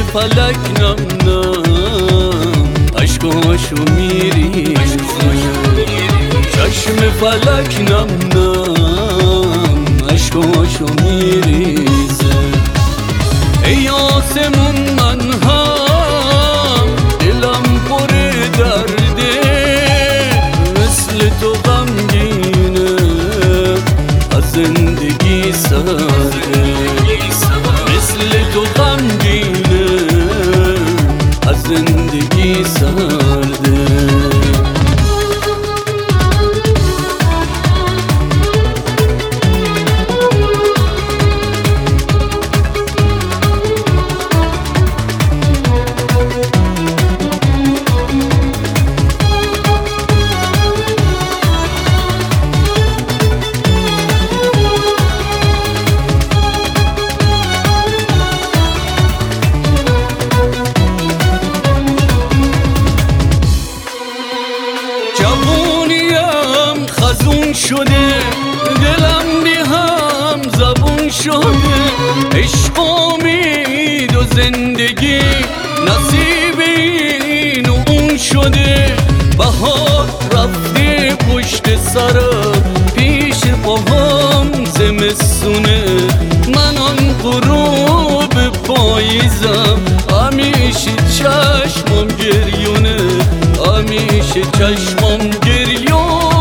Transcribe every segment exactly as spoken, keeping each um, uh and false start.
فلک نم نم اشکاشو میریزه چشم فلک نم نم اشکاشو میریزه ای آسمون من هم دلم پر درده مثل تو غمگینه از زندگی سرده مثل تو غمگینه از زندگی سرده جوونیم خزون شده دلم بی هم زبون شده عشق امید و زندگی نصیب این و اون شده بهار رفته پشت سرم پیش پاهم زمستونه من آن غروب پاییزم همیشه چشمم گریونه همیشه چشمم گریونه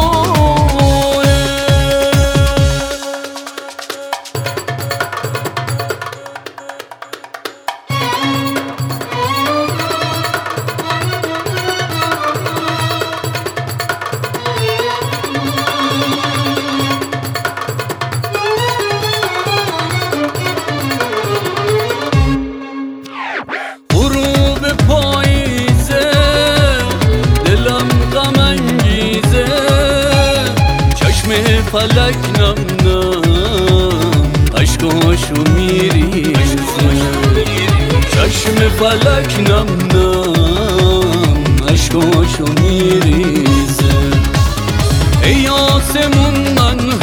غروب پاییزه دلم غم انگیزه چشم فلک نم نم اشکاشو میریزه چشم فلک نم نم اشکاشو میریزه ای آسمون من